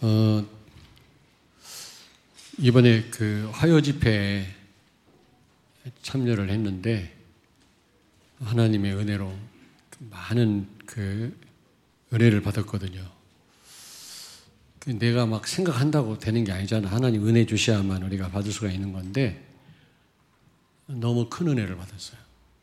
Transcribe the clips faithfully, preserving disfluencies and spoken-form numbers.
어, 이번에 그 화요 집회에 참여를 했는데 하나님의 은혜로 많은 그 은혜를 받았거든요. 내가 막 생각한다고 되는 게 아니잖아. 하나님 은혜 주셔야만 우리가 받을 수가 있는 건데 너무 큰 은혜를 받았어요.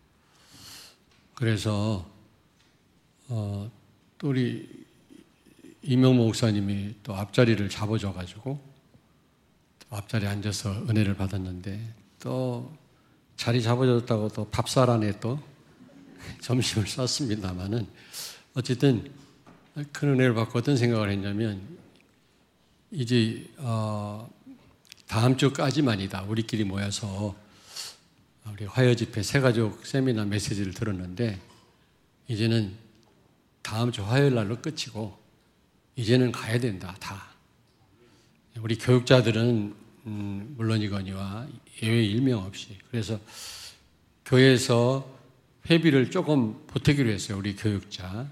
그래서 어, 또 우리 이명모 목사님이 또 앞자리를 잡아줘가지고 또 앞자리에 앉아서 은혜를 받았는데 또 자리 잡아줬다고 또 밥살 안에 또 점심을 쌌습니다마는 어쨌든 큰 은혜를 받고 어떤 생각을 했냐면 이제 어, 다음 주까지만이다. 우리끼리 모여서 우리 화요 집회 새가족 세미나 메시지를 들었는데 이제는 다음 주 화요일 날로 끝이고 이제는 가야 된다. 다. 우리 교육자들은 음, 물론이거니와 예외 일명 없이 그래서 교회에서 회비를 조금 보태기로 했어요. 우리 교육자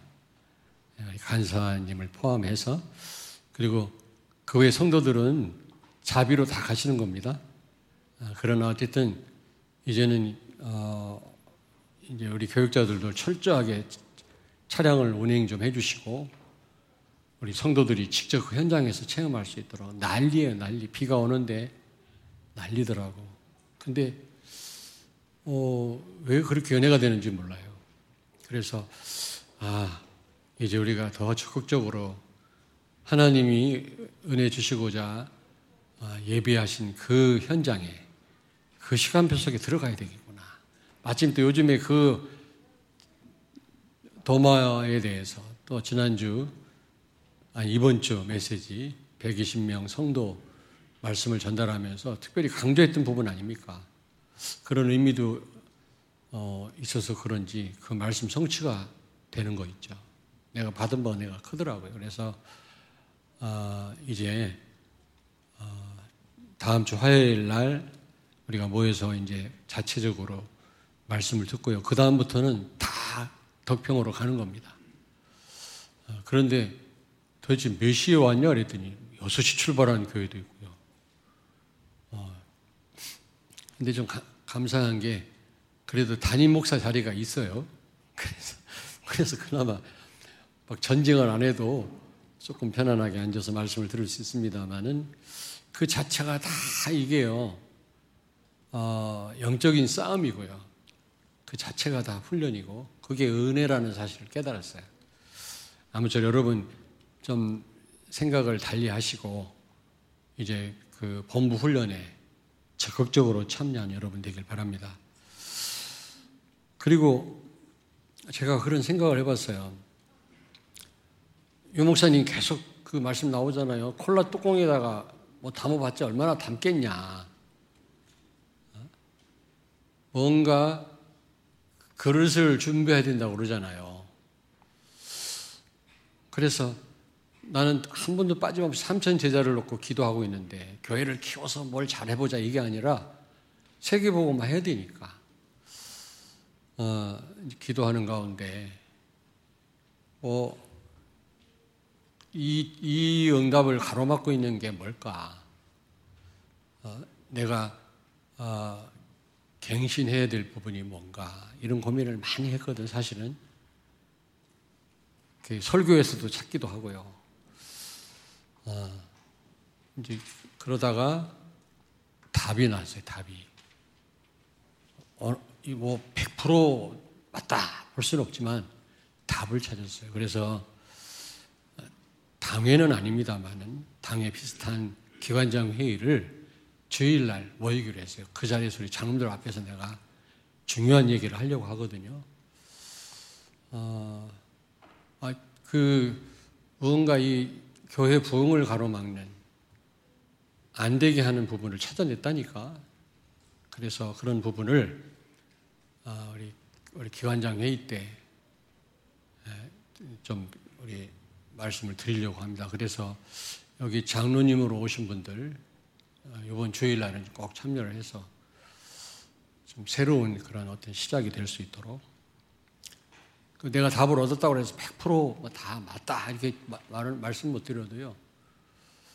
간사님을 포함해서. 그리고 그 외 성도들은 자비로 다 가시는 겁니다. 그러나 어쨌든 이제는 어 이제 우리 교육자들도 철저하게 차량을 운행 좀 해주시고 우리 성도들이 직접 그 현장에서 체험할 수 있도록 난리예요, 난리. 비가 오는데 난리더라고. 근데 어, 왜 그렇게 연애가 되는지 몰라요. 그래서 아 이제 우리가 더 적극적으로 하나님이 은혜 주시고자 예비하신 그 현장에 그 시간표 속에 들어가야 되겠구나. 마침 또 요즘에 그 도마에 대해서 또 지난주 아니 이번 주 메시지 백이십 명 성도 말씀을 전달하면서 특별히 강조했던 부분 아닙니까? 그런 의미도 어, 있어서 그런지 그 말씀 성취가 되는 거 있죠. 내가 받은 바 은혜가 크더라고요. 그래서 어, 이제 어, 다음 주 화요일 날 우리가 모여서 이제 자체적으로 말씀을 듣고요. 그 다음부터는 다 덕평으로 가는 겁니다. 어, 그런데 도대체 몇 시에 왔냐 그랬더니 여섯 시 출발하는 교회도 있고요. 어, 근데 좀 가, 감사한 게 그래도 담임 목사 자리가 있어요. 그래서, 그래서 그나마 막 전쟁을 안 해도 조금 편안하게 앉아서 말씀을 들을 수 있습니다만은 그 자체가 다 이게요, 어, 영적인 싸움이고요. 그 자체가 다 훈련이고 그게 은혜라는 사실을 깨달았어요. 아무쪼록 여러분 좀 생각을 달리 하시고 이제 그 본부 훈련에 적극적으로 참여한 여러분 되길 바랍니다. 그리고 제가 그런 생각을 해봤어요. 유 목사님 계속 그 말씀 나오잖아요. 콜라 뚜껑에다가 뭐 담아봤자 얼마나 담겠냐. 뭔가 그릇을 준비해야 된다고 그러잖아요. 그래서 나는 한 번도 빠짐없이 삼천 제자를 놓고 기도하고 있는데 교회를 키워서 뭘 잘해보자 이게 아니라 세계복음만 해야 되니까 어, 기도하는 가운데 뭐 이, 이 응답을 가로막고 있는 게 뭘까? 어, 내가 어, 갱신해야 될 부분이 뭔가 이런 고민을 많이 했거든. 사실은 그 설교에서도 찾기도 하고요. 어, 이제 그러다가 답이 나왔어요. 답이 어, 뭐 백 퍼센트 맞다 볼 수는 없지만 답을 찾았어요. 그래서 당회는 아닙니다만은 당회 비슷한 기관장 회의를 주일날 모이기로 했어요. 그 자리에서 우리 장로들 앞에서 내가 중요한 얘기를 하려고 하거든요. 어, 아, 그 무언가 이 교회 부흥을 가로막는 안 되게 하는 부분을 찾아냈다니까. 그래서 그런 부분을 어, 우리 우리 기관장 회의 때 좀 우리 말씀을 드리려고 합니다. 그래서 여기 장로님으로 오신 분들 이번 주일날은 꼭 참여를 해서 좀 새로운 그런 어떤 시작이 될 수 있도록 내가 답을 얻었다고 해서 백 퍼센트 다 맞다 이렇게 말을 말씀 못 드려도요.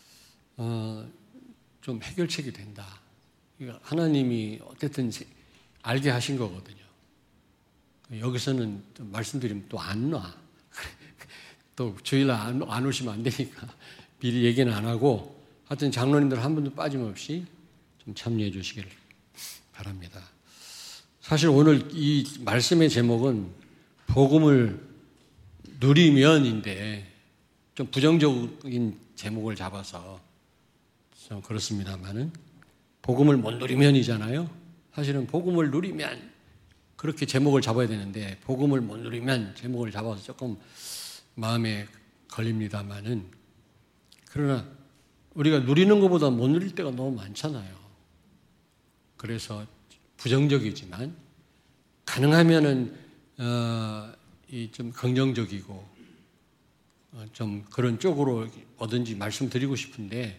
어, 좀 해결책이 된다. 하나님이 어쨌든 알게 하신 거거든요. 여기서는 말씀드리면 또 안 놔. 또 주일날 안, 안 오시면 안 되니까 미리 얘기는 안 하고, 하여튼 장로님들 한 분도 빠짐없이 좀 참여해 주시기를 바랍니다. 사실 오늘 이 말씀의 제목은 복음을 누리면인데 좀 부정적인 제목을 잡아서 좀 그렇습니다만은, 복음을 못 누리면이잖아요. 사실은 복음을 누리면 그렇게 제목을 잡아야 되는데, 복음을 못 누리면 제목을 잡아서 조금 마음에 걸립니다만은, 그러나 우리가 누리는 것보다 못 누릴 때가 너무 많잖아요. 그래서 부정적이지만 가능하면은 어, 이 좀 긍정적이고 어, 좀 그런 쪽으로 뭐든지 말씀드리고 싶은데,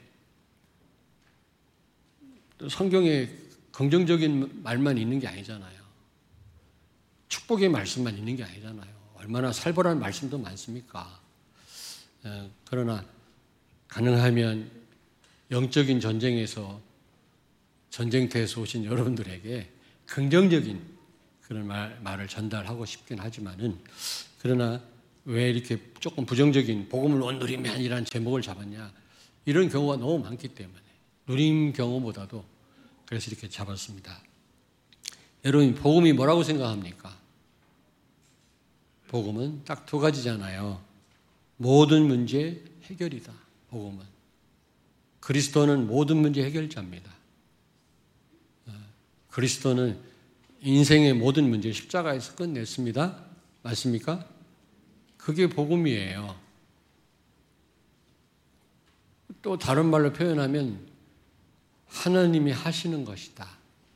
또 성경에 긍정적인 말만 있는 게 아니잖아요. 축복의 말씀만 있는 게 아니잖아요. 얼마나 살벌한 말씀도 많습니까? 어, 그러나 가능하면 영적인 전쟁에서 전쟁터에서 오신 여러분들에게 긍정적인 그런 말, 말을 전달하고 싶긴 하지만은, 그러나 왜 이렇게 조금 부정적인 복음을 못 누리면이라는 제목을 잡았냐, 이런 경우가 너무 많기 때문에 누림 경우보다도 그래서 이렇게 잡았습니다. 여러분, 복음이 뭐라고 생각합니까? 복음은 딱 두 가지잖아요. 모든 문제 해결이다. 복음은 그리스도는 모든 문제 해결자입니다. 그리스도는 인생의 모든 문제를 십자가에서 끝냈습니다. 맞습니까? 그게 복음이에요. 또 다른 말로 표현하면 하나님이 하시는 것이다.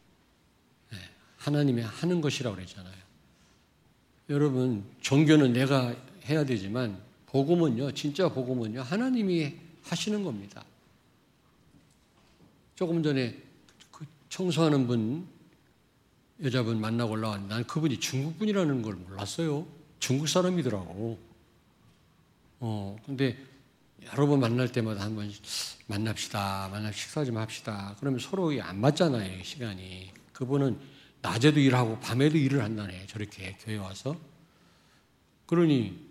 하나님이 하는 것이라고 그랬잖아요. 여러분, 종교는 내가 해야 되지만 복음은요, 진짜 복음은요, 하나님이 하시는 겁니다. 조금 전에 그 청소하는 분, 여자분 만나고 올라왔는데, 난 그분이 중국 분이라는 걸 몰랐어요. 중국 사람이더라고. 어, 근데 여러 번 만날 때마다 한 번 만납시다, 만나 식사 좀 합시다. 그러면 서로 안 맞잖아요, 시간이. 그분은 낮에도 일하고 밤에도 일을 한다네, 저렇게 교회 와서. 그러니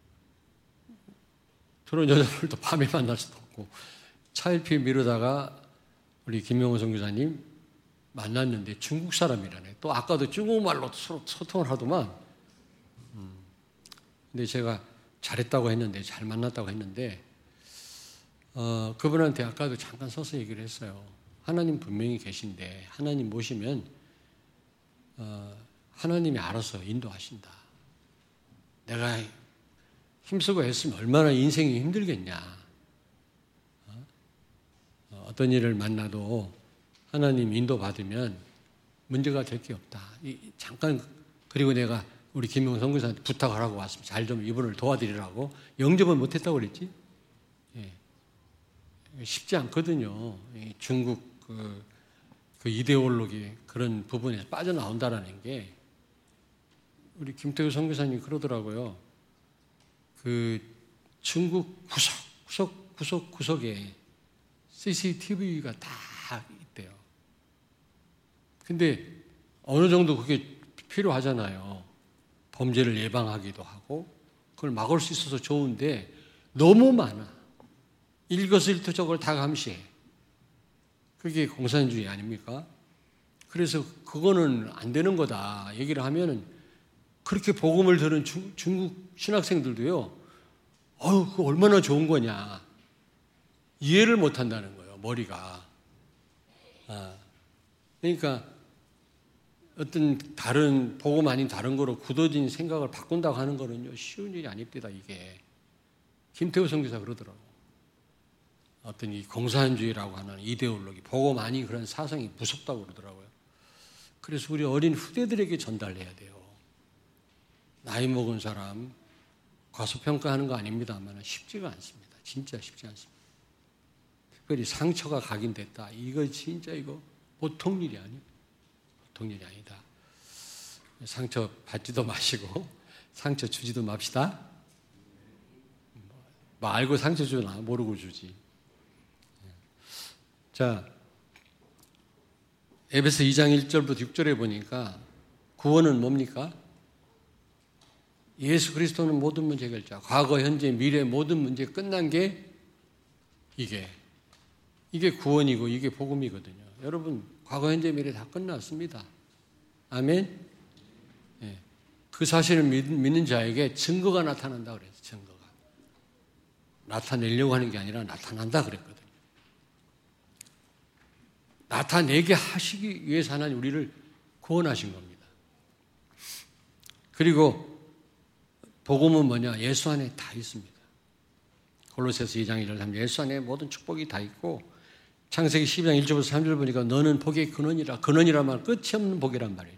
그런 여자들도 밤에 만날 수도 없고, 차일피일 미루다가 우리 김명호 선교사님 만났는데 중국 사람이라네. 또 아까도 중국말로 서로 소통을 하더만. 음. 근데 제가 잘했다고 했는데, 잘 만났다고 했는데, 어, 그분한테 아까도 잠깐 서서 얘기를 했어요. 하나님 분명히 계신데, 하나님 모시면 어, 하나님이 알아서 인도하신다. 내가 힘쓰고 했으면 얼마나 인생이 힘들겠냐. 어? 어떤 일을 만나도 하나님 인도받으면 문제가 될 게 없다. 이, 잠깐, 그리고 내가 우리 김용 선교사한테 부탁을 하고 왔으면 잘 좀 이분을 도와드리라고. 영접은 못했다고 그랬지? 예. 쉽지 않거든요. 중국 그, 그 이데올로기 그런 부분에서 빠져나온다라는 게. 우리 김태우 선교사님 그러더라고요. 그 중국 구석, 구석, 구석, 구석에 씨씨티비가 다 있대요. 근데 어느 정도 그게 필요하잖아요. 범죄를 예방하기도 하고, 그걸 막을 수 있어서 좋은데 너무 많아. 일거수일투족을 다 감시해. 그게 공산주의 아닙니까? 그래서 그거는 안 되는 거다 얘기를 하면은, 그렇게 복음을 들은 중, 중국 신학생들도요, 어휴, 그거 얼마나 좋은 거냐. 이해를 못 한다는 거예요, 머리가. 아, 그러니까 어떤 다른, 복음 아닌 다른 거로 굳어진 생각을 바꾼다고 하는 거는요, 쉬운 일이 아닙니다, 이게. 김태우 선교사 그러더라고. 어떤 이 공산주의라고 하는 이데올로기, 복음 아닌 그런 사상이 무섭다고 그러더라고요. 그래서 우리 어린 후대들에게 전달해야 돼요. 나이 먹은 사람 과소평가하는 거 아닙니다만 쉽지가 않습니다. 진짜 쉽지 않습니다. 특별히 상처가 각인됐다. 이거 진짜 이거 보통 일이 아니에요. 보통 일이 아니다. 상처 받지도 마시고 상처 주지도 맙시다. 뭐 알고 상처 주나 모르고 주지. 자, 에베소 이 장 일 절부터 육 절에 보니까 구원은 뭡니까? 예수 그리스도는 모든 문제 해결자. 과거, 현재, 미래 모든 문제 끝난 게 이게 이게 구원이고 이게 복음이거든요. 여러분, 과거, 현재, 미래 다 끝났습니다. 아멘. 네. 그 사실을 믿는 자에게 증거가 나타난다 그랬어요. 증거가 나타내려고 하는 게 아니라 나타난다 그랬거든요. 나타내게 하시기 위해서 하나님 우리를 구원하신 겁니다. 그리고 복음은 뭐냐? 예수 안에 다 있습니다. 골로새서 이 장 일 절 삼 절 예수 안에 모든 축복이 다 있고, 창세기 십이 장 일 절부터 삼 절 보니까 너는 복의 근원이라. 근원이란 말 끝이 없는 복이란 말이죠.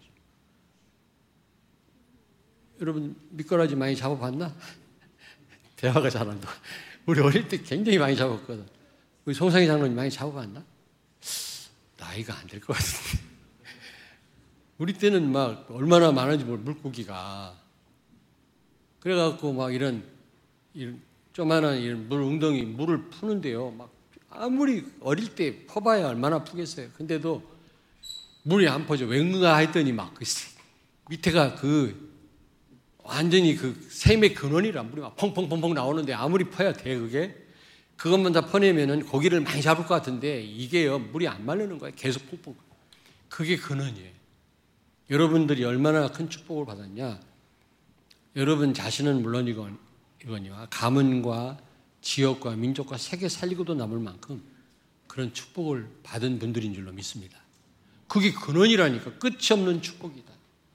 여러분 미꾸라지 많이 잡아봤나? 대화가 잘한다. 우리 어릴 때 굉장히 많이 잡았거든. 우리 송상희 장로님 많이 잡아봤나? 나이가 안 될 것 같은데. 우리 때는 막 얼마나 많은지 모르 물고기가. 그래갖고 막 이런, 이런 조그만한 이런 물 웅덩이 물을 푸는데요. 막 아무리 어릴 때 퍼봐야 얼마나 푸겠어요. 근데도 물이 안 퍼져. 왠가 했더니 막 그 밑에가 그 완전히 그 샘의 근원이라 물이 막 펑펑펑펑 나오는데 아무리 퍼야 돼 그게. 그것만 다 퍼내면은 고기를 많이 잡을 것 같은데 이게요 물이 안 마르는 거예요. 계속 펑펑. 그게 근원이에요. 여러분들이 얼마나 큰 축복을 받았냐. 여러분 자신은 물론이거니와 가문과 지역과 민족과 세계 살리고도 남을 만큼 그런 축복을 받은 분들인 줄로 믿습니다. 그게 근원이라니까. 끝이 없는 축복이다.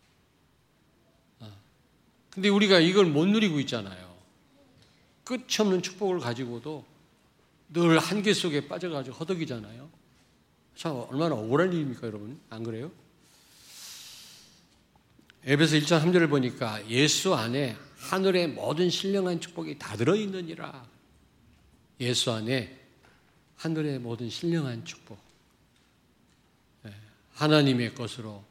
근데 우리가 이걸 못 누리고 있잖아요. 끝이 없는 축복을 가지고도 늘 한계 속에 빠져가지고 허덕이잖아요. 참 얼마나 억울한 일입니까, 여러분? 안 그래요? 에베소 일 장 삼 절을 보니까 예수 안에 하늘의 모든 신령한 축복이 다 들어있느니라. 예수 안에 하늘의 모든 신령한 축복. 하나님의 것으로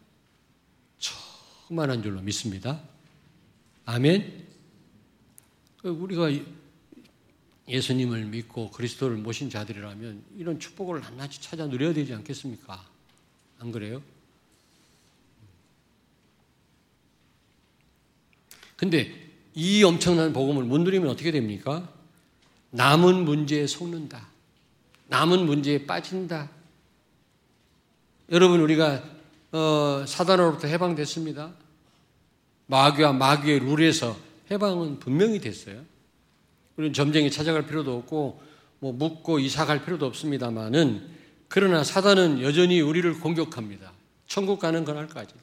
충만한 줄로 믿습니다. 아멘. 우리가 예수님을 믿고 그리스도를 모신 자들이라면 이런 축복을 낱낱이 찾아 누려야 되지 않겠습니까? 안 그래요? 근데 이 엄청난 복음을 못 누리면 어떻게 됩니까? 남은 문제에 속는다. 남은 문제에 빠진다. 여러분, 우리가 어, 사단으로부터 해방됐습니다. 마귀와 마귀의 룰에서 해방은 분명히 됐어요. 우리는 점쟁이 찾아갈 필요도 없고 뭐 묻고 이사갈 필요도 없습니다만은, 그러나 사단은 여전히 우리를 공격합니다. 천국 가는 그날까지.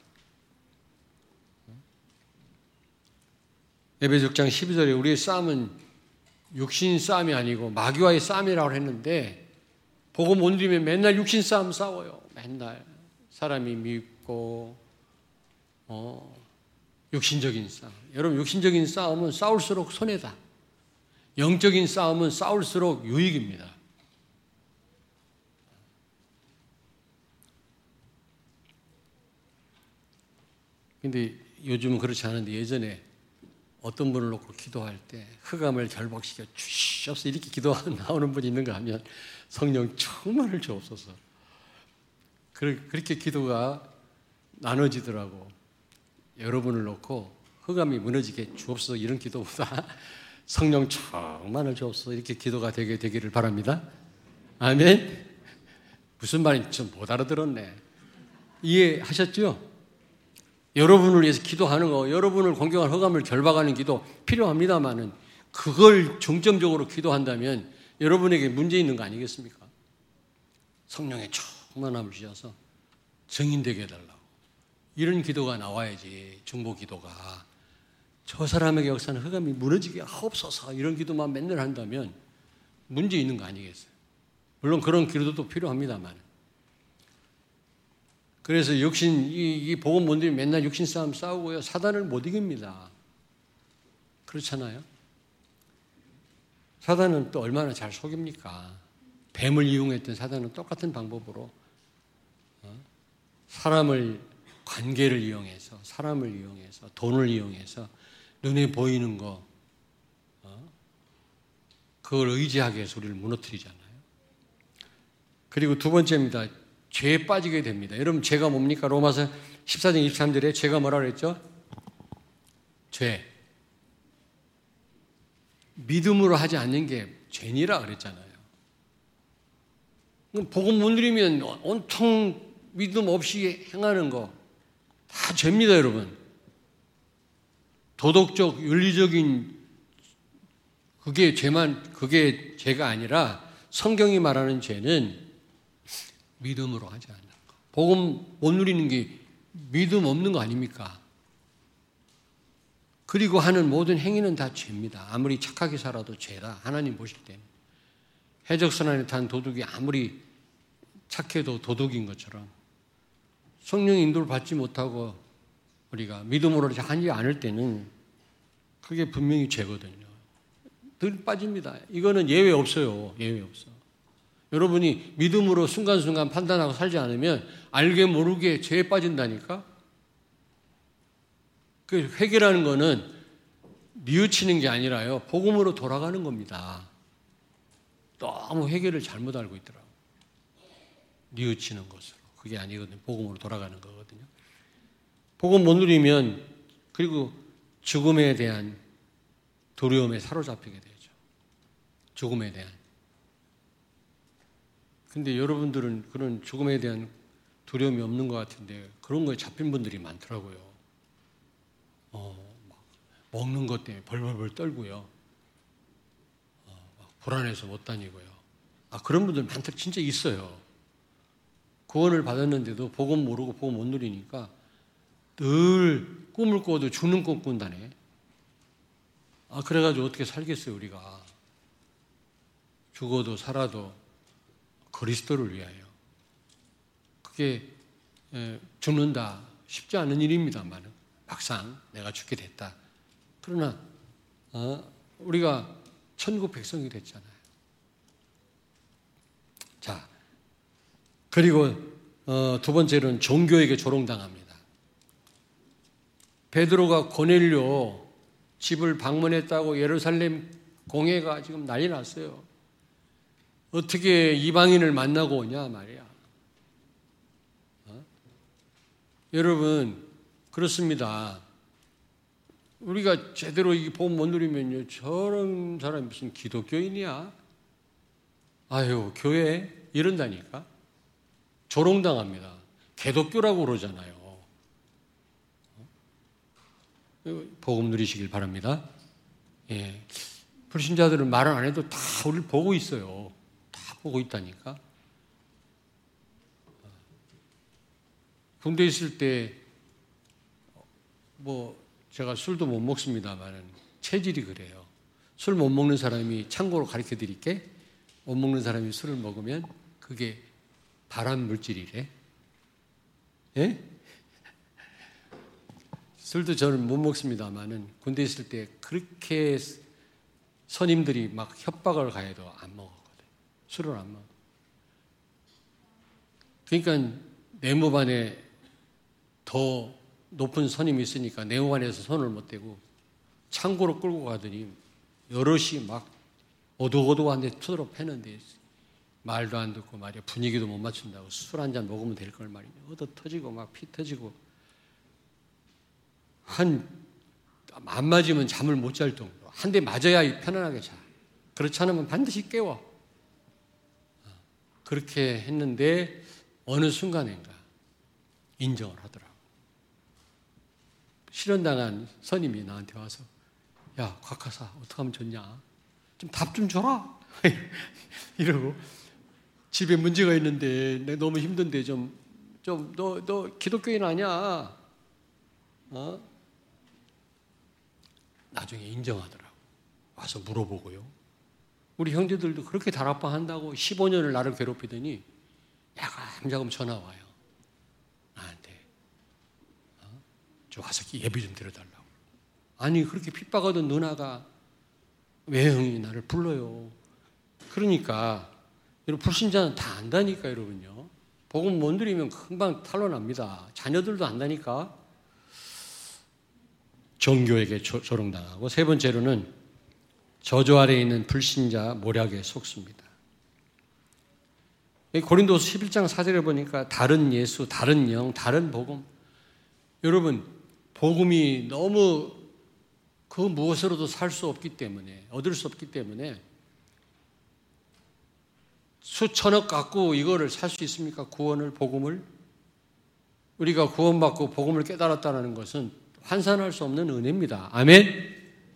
에베소 육 장 십이 절에 우리의 싸움은 육신 싸움이 아니고 마귀와의 싸움이라고 했는데, 복음 못 누리면 맨날 육신 싸움 싸워요. 맨날 사람이 밉고 어, 육신적인 싸움. 여러분, 육신적인 싸움은 싸울수록 손해다. 영적인 싸움은 싸울수록 유익입니다. 근데 요즘은 그렇지 않은데, 예전에 어떤 분을 놓고 기도할 때 흑암을 결박시켜 주시옵소서 이렇게 기도 나오는 분이 있는가 하면 성령 충만을 주옵소서. 그렇게 기도가 나눠지더라고. 여러분을 놓고 흑암이 무너지게 주옵소서 이런 기도보다 성령 충만을 주옵소서 이렇게 기도가 되게 되기를 바랍니다. 아멘. 무슨 말인지 좀 못 알아들었네. 이해하셨죠? 여러분을 위해서 기도하는 거, 여러분을 공격한 흑암을 결박하는 기도 필요합니다만은, 그걸 중점적으로 기도한다면 여러분에게 문제 있는 거 아니겠습니까? 성령의 충만함을 주셔서 증인되게 해달라고. 이런 기도가 나와야지. 중보 기도가 저 사람에게 역사는 흑암이 무너지게 하옵소서 이런 기도만 맨날 한다면 문제 있는 거 아니겠어요? 물론 그런 기도도 필요합니다만. 그래서 육신, 이, 이 복음 못 이기면 맨날 육신 싸움 싸우고요. 사단을 못 이깁니다. 그렇잖아요? 사단은 또 얼마나 잘 속입니까? 뱀을 이용했던 사단은 똑같은 방법으로 어? 사람을, 관계를 이용해서, 사람을 이용해서, 돈을 이용해서 눈에 보이는 거, 어? 그걸 의지하게 해서 우리를 무너뜨리잖아요. 그리고 두 번째입니다. 죄에 빠지게 됩니다. 여러분 죄가 뭡니까? 로마서 십사 장 이십삼 절에 죄가 뭐라 그랬죠? 죄. 믿음으로 하지 않는 게 죄니라 그랬잖아요. 복음 못 누리면 온통 믿음 없이 행하는 거 다 죄입니다, 여러분. 도덕적, 윤리적인 그게 죄만, 그게 죄가 아니라 성경이 말하는 죄는 믿음으로 하지 않는 거. 복음 못 누리는 게 믿음 없는 거 아닙니까? 그리고 하는 모든 행위는 다 죄입니다. 아무리 착하게 살아도 죄다. 하나님 보실 때는. 해적선 안에 탄 도둑이 아무리 착해도 도둑인 것처럼 성령의 인도를 받지 못하고 우리가 믿음으로 하지 않을 때는 그게 분명히 죄거든요. 늘 빠집니다. 이거는 예외 없어요. 예외 없어. 여러분이 믿음으로 순간순간 판단하고 살지 않으면 알게 모르게 죄에 빠진다니까? 그 회개라는 거는 뉘우치는 게 아니라요. 복음으로 돌아가는 겁니다. 너무 회개를 잘못 알고 있더라고요. 뉘우치는 것으로. 그게 아니거든요. 복음으로 돌아가는 거거든요. 복음 못 누리면 그리고 죽음에 대한 두려움에 사로잡히게 되죠. 죽음에 대한. 근데 여러분들은 그런 죽음에 대한 두려움이 없는 것 같은데 그런 거에 잡힌 분들이 많더라고요. 어, 막 먹는 것 때문에 벌벌벌 떨고요. 어, 막 불안해서 못 다니고요. 아, 그런 분들 많다, 진짜 있어요. 구원을 받았는데도 복음 모르고 복음 못 누리니까 늘 꿈을 꿔도 죽는 꿈 꾼다네. 아, 그래가지고 어떻게 살겠어요, 우리가. 죽어도 살아도 그리스도를 위하여. 그게 죽는다 쉽지 않은 일입니다만 막상 내가 죽게 됐다. 그러나 어, 우리가 천국 백성이 됐잖아요. 자, 그리고 어, 두 번째로는 종교에게 조롱당합니다. 베드로가 고넬료 집을 방문했다고 예루살렘 공회가 지금 난리 났어요. 어떻게 이방인을 만나고 오냐 말이야. 어? 여러분 그렇습니다. 우리가 제대로 이 복음 못 누리면요, 저런 사람이 무슨 기독교인이야? 아유, 교회 이런다니까. 조롱당합니다. 개독교라고 그러잖아요. 복음 누리시길 바랍니다. 예. 불신자들은 말을 안 해도 다 우리를 보고 있어요. 다 보고 있다니까. 군대에 있을 때 뭐 제가 술도 못 먹습니다만 체질이 그래요. 술 못 먹는 사람이 참고로 가르쳐 드릴게. 못 먹는 사람이 술을 먹으면 그게 발암 물질이래. 예? 술도 저는 못 먹습니다만은 군대 있을 때 그렇게 선임들이 막 협박을 가해도 안 먹었거든. 술을 안 먹어. 그러니까 내무반에 더 높은 선임이 있으니까 내무반에서 손을 못 대고 창고로 끌고 가더니 여럿이 막 오도오도한데 쳐들어 패는데 말도 안 듣고 말이야. 분위기도 못 맞춘다고 술 한 잔 먹으면 될 걸 말이야. 얻어 터지고 막 피 터지고 한 안 맞으면 잠을 못 잘 정도로 한 대 맞아야 편안하게 자. 그렇지 않으면 반드시 깨워. 그렇게 했는데 어느 순간인가 인정을 하더라고. 실현당한 선임이 나한테 와서 야, 곽하사 어떻게 하면 좋냐? 좀 답 좀 줘라. 이러고 집에 문제가 있는데 내가 너무 힘든데 좀 좀 너 너 기독교인 아니야? 어? 나중에 인정하더라고. 와서 물어보고요. 우리 형제들도 그렇게 다락방한다고 십오 년을 나를 괴롭히더니 야금야금 전화 와요. 나한테. 어? 좀 와서 예배 좀 드려달라고. 아니 그렇게 핍박하던 누나가 왜 형이 나를 불러요? 그러니까 여러분 불신자는 다 안다니까 여러분요. 복음 못 누리면 금방 탄로납니다. 자녀들도 안다니까. 종교에게 조롱당하고 세 번째로는 저주 아래에 있는 불신자 모략에 속습니다. 고린도서 십일 장 사 절에 보니까 다른 예수, 다른 영, 다른 복음. 여러분, 복음이 너무 그 무엇으로도 살 수 없기 때문에, 얻을 수 없기 때문에 수천억 갖고 이거를 살 수 있습니까? 구원을, 복음을? 우리가 구원받고 복음을 깨달았다는 것은 환산할 수 없는 은혜입니다. 아멘?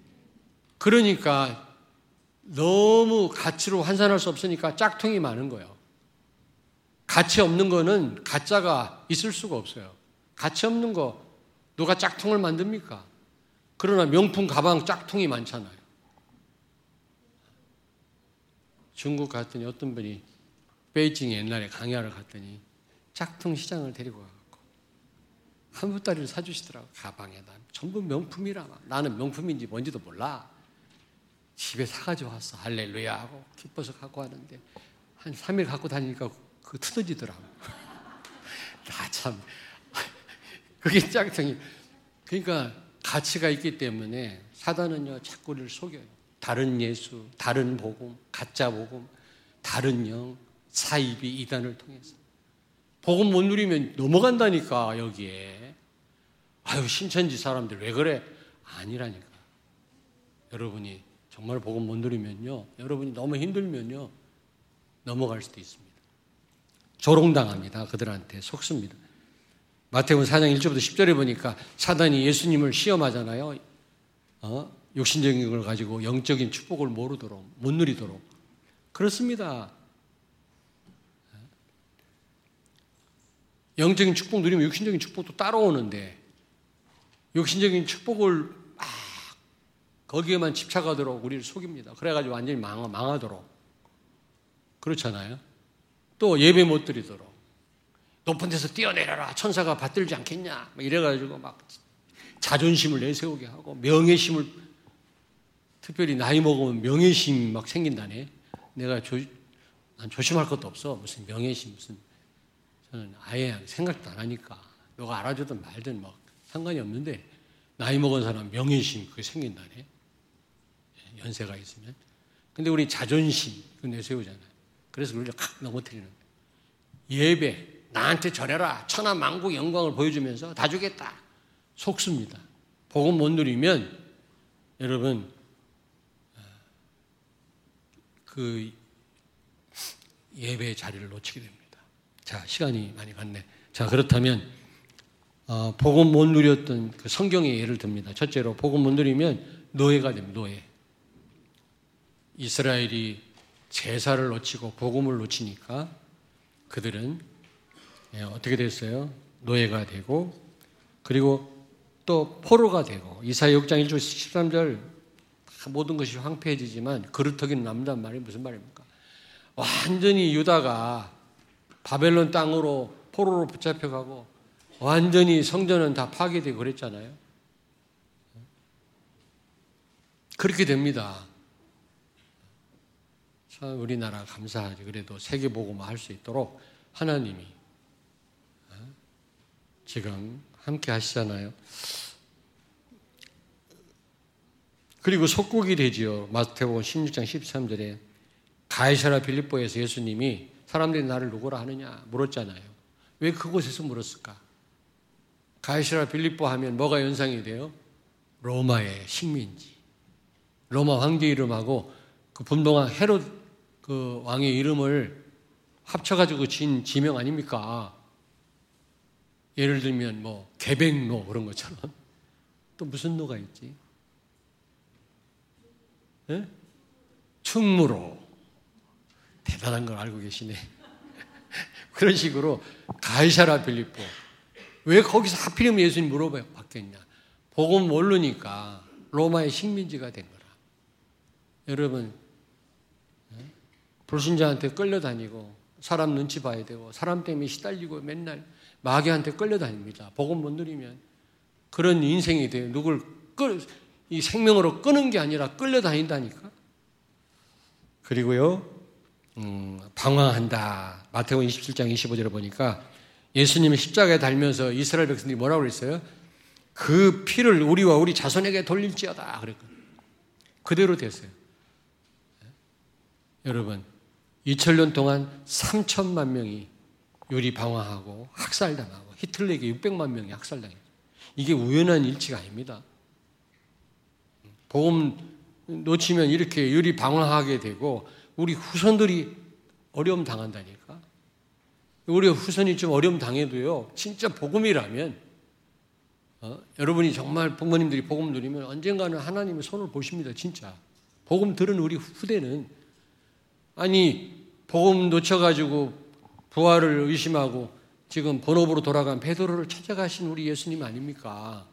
그러니까 너무 가치로 환산할 수 없으니까 짝퉁이 많은 거예요. 가치 없는 거는 가짜가 있을 수가 없어요. 가치 없는 거 누가 짝퉁을 만듭니까? 그러나 명품 가방 짝퉁이 많잖아요. 중국 갔더니 어떤 분이 베이징에 옛날에 강의하러 갔더니 짝퉁 시장을 데리고 가고 한 보따리를 사주시더라고. 가방에다 전부 명품이라. 나는 명품인지 뭔지도 몰라. 집에 사가지고 왔어. 할렐루야 하고 기뻐서 갖고 왔는데 한 삼 일 갖고 다니니까 그 틀어지더라고. 나 참 그게 짝퉁이. 그러니까 가치가 있기 때문에 사단은요 자꾸 우리를 속여요. 다른 예수, 다른 복음, 가짜 복음, 다른 영, 사이비, 이단을 통해서 복음 못 누리면 넘어간다니까. 여기에 아유 신천지 사람들 왜 그래? 아니라니까. 여러분이 정말 복음 못 누리면요, 여러분이 너무 힘들면요 넘어갈 수도 있습니다. 조롱당합니다. 그들한테 속습니다. 마태복음 사 장 일 절부터 십 절에 보니까 사단이 예수님을 시험하잖아요. 어? 육신적인 걸 가지고 영적인 축복을 모르도록, 못 누리도록. 그렇습니다. 영적인 축복 누리면 육신적인 축복도 따라오는데 육신적인 축복을 막 거기에만 집착하도록 우리를 속입니다. 그래가지고 완전히 망하, 망하도록. 그렇잖아요. 또 예배 못 드리도록. 높은 데서 뛰어내려라. 천사가 받들지 않겠냐. 막 이래가지고 막 자존심을 내세우게 하고 명예심을, 특별히 나이 먹으면 명예심 막 생긴다네. 내가 조, 난 조심할 것도 없어. 무슨 명예심, 무슨. 저는 아예 생각도 안 하니까. 너가 알아주든 말든 막 상관이 없는데 나이 먹은 사람 명예심 그게 생긴다네. 연세가 있으면. 근데 우리 자존심 그거 내세우잖아요. 그래서 우리를 칵 넘어뜨리는 거예요. 예배. 나한테 절해라. 천하 만국 영광을 보여주면서 다 주겠다. 속습니다. 복음 못 누리면 여러분 그 예배의 자리를 놓치게 됩니다. 자, 시간이 많이 갔네. 자, 그렇다면 어, 복음 못 누렸던 그 성경의 예를 듭니다. 첫째로 복음 못 누리면 노예가 됩니다. 노예. 이스라엘이 제사를 놓치고 복음을 놓치니까 그들은 예, 어떻게 됐어요? 노예가 되고, 그리고 또 포로가 되고. 이사야 육 장 일 절 십삼 절 모든 것이 황폐해지지만 그루터기는 남는단 말이 무슨 말입니까? 완전히 유다가 바벨론 땅으로 포로로 붙잡혀가고 완전히 성전은 다 파괴되고 그랬잖아요. 그렇게 됩니다. 참 우리나라 감사하지. 그래도 세계복음화 할 수 있도록 하나님이 지금 함께 하시잖아요. 그리고 속국이 되지요. 마태복음 십육 장 십삼 절에 가이사랴 빌립보에서 예수님이 사람들이 나를 누구라 하느냐 물었잖아요. 왜 그곳에서 물었을까? 가이사랴 빌립보 하면 뭐가 연상이 돼요? 로마의 식민지. 로마 황제 이름하고 그 분봉왕 헤롯 그 왕의 이름을 합쳐가지고 진 지명 아닙니까? 예를 들면 뭐 개백로 그런 것처럼. 또 무슨 노가 있지? 네? 충무로. 대단한 걸 알고 계시네. 그런 식으로 가이사랴 빌립보. 왜 거기서 하필이면 예수님 물어봤겠냐? 복음 모르니까 로마의 식민지가 된 거라. 여러분, 불신자한테 끌려다니고 사람 눈치 봐야 되고 사람 때문에 시달리고 맨날 마귀한테 끌려다닙니다. 복음 못 누리면 그런 인생이 돼요. 누굴 끌, 이 생명으로 끄는 게 아니라 끌려다닌다니까. 그리고요, 음, 방황한다. 마태복음 이십칠 장 이십오 절에 보니까 예수님이 십자가에 달면서 이스라엘 백성들이 뭐라고 그랬어요? 그 피를 우리와 우리 자손에게 돌릴지어다. 그랬거든요. 그대로 됐어요. 여러분, 이천 년 동안 삼천만 명이 유리 방황하고 학살당하고 히틀러에게 육백만 명이 학살당했어요. 이게 우연한 일치가 아닙니다. 복음 놓치면 이렇게 유리 방황하게 되고 우리 후손들이 어려움 당한다니까. 우리 후손이 좀 어려움 당해도요, 진짜 복음이라면 어? 여러분이 정말 부모님들이 복음 누리면 언젠가는 하나님의 손을 보십니다. 진짜 복음 들은 우리 후대는, 아니 복음 놓쳐가지고 부활을 의심하고 지금 본업으로 돌아간 베드로를 찾아가신 우리 예수님 아닙니까?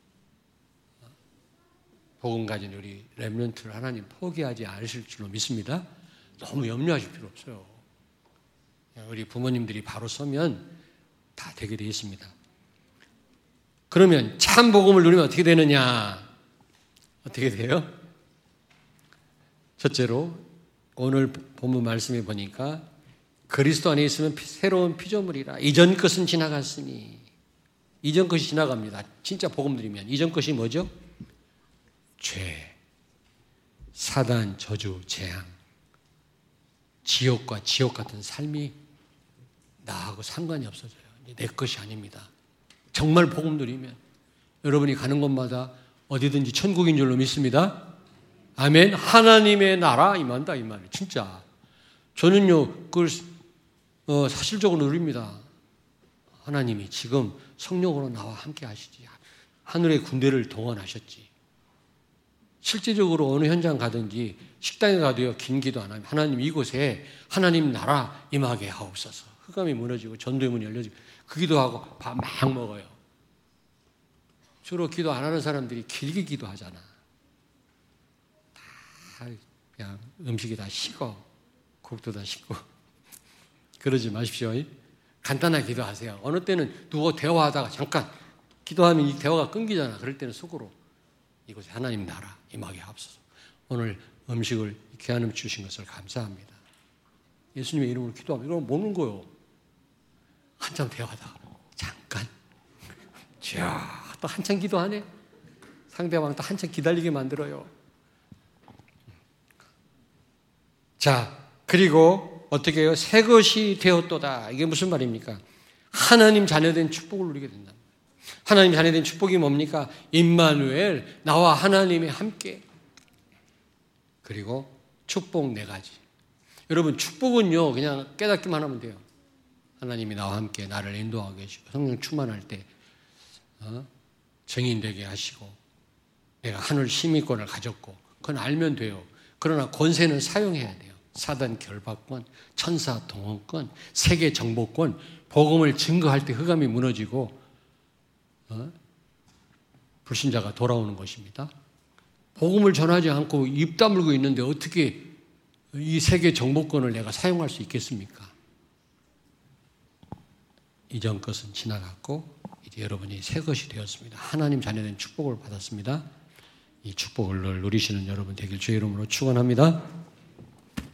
복음 가진 우리 렘넌트를 하나님 포기하지 않으실 줄로 믿습니다. 너무 염려하실 필요 없어요. 우리 부모님들이 바로 서면 다 되게 되어 있습니다. 그러면 참 복음을 누리면 어떻게 되느냐? 어떻게 돼요? 첫째로 오늘 본문 말씀에 보니까 그리스도 안에 있으면 새로운 피조물이라. 이전 것은 지나갔으니. 이전 것이 지나갑니다. 진짜 복음 누리면. 이전 것이 뭐죠? 죄, 사단, 저주, 재앙, 지옥과 지옥 같은 삶이 나하고 상관이 없어져요. 내 것이 아닙니다. 정말 복음 누리면 여러분이 가는 곳마다 어디든지 천국인 줄로 믿습니다. 아멘. 하나님의 나라 임한다 이 말이에요. 진짜 저는요 그걸 어, 사실적으로 누립니다. 하나님이 지금 성령으로 나와 함께 하시지. 하늘의 군대를 동원하셨지. 실제적으로 어느 현장 가든지 식당에 가도요 긴 기도 안 하면 하나님 이곳에 하나님 나라 임하게 하옵소서. 흑암이 무너지고 전도의 문이 열려지고 그 기도하고 밥 막 먹어요. 주로 기도 안 하는 사람들이 길게 기도하잖아. 다 그냥 음식이 다 식어. 국도 다 식고. 그러지 마십시오. 간단하게 기도하세요. 어느 때는 누구 대화하다가 잠깐 기도하면 이 대화가 끊기잖아. 그럴 때는 속으로 이곳에 하나님 나라 임하게 하옵소서. 오늘 음식을 이렇게 하나님 주신 것을 감사합니다. 예수님의 이름으로 기도하면 이러면 먹는 거예요. 한참 대화하다가 잠깐 자, 또 한참 기도하네. 상대방 또 한참 기다리게 만들어요. 자, 그리고 어떻게 해요? 새 것이 되었도다. 이게 무슨 말입니까? 하나님 자녀된 축복을 누리게 된다. 하나님 자녀된 축복이 뭡니까? 임마누엘, 나와 하나님이 함께. 그리고 축복 네 가지. 여러분 축복은요 그냥 깨닫기만 하면 돼요. 하나님이 나와 함께 나를 인도하고 계시고 성령 충만할 때 어? 증인되게 하시고 내가 하늘 심의권을 가졌고 그건 알면 돼요. 그러나 권세는 사용해야 돼요. 사단 결박권, 천사 동원권, 세계 정복권, 복음을 증거할 때 흑암이 무너지고 어? 불신자가 돌아오는 것입니다. 복음을 전하지 않고 입 다물고 있는데 어떻게 이 세계 정복권을 내가 사용할 수 있겠습니까? 이전 것은 지나갔고 이제 여러분이 새 것이 되었습니다. 하나님 자녀된 축복을 받았습니다. 이 축복을 누리시는 여러분 되길 주의 이름으로 축원합니다.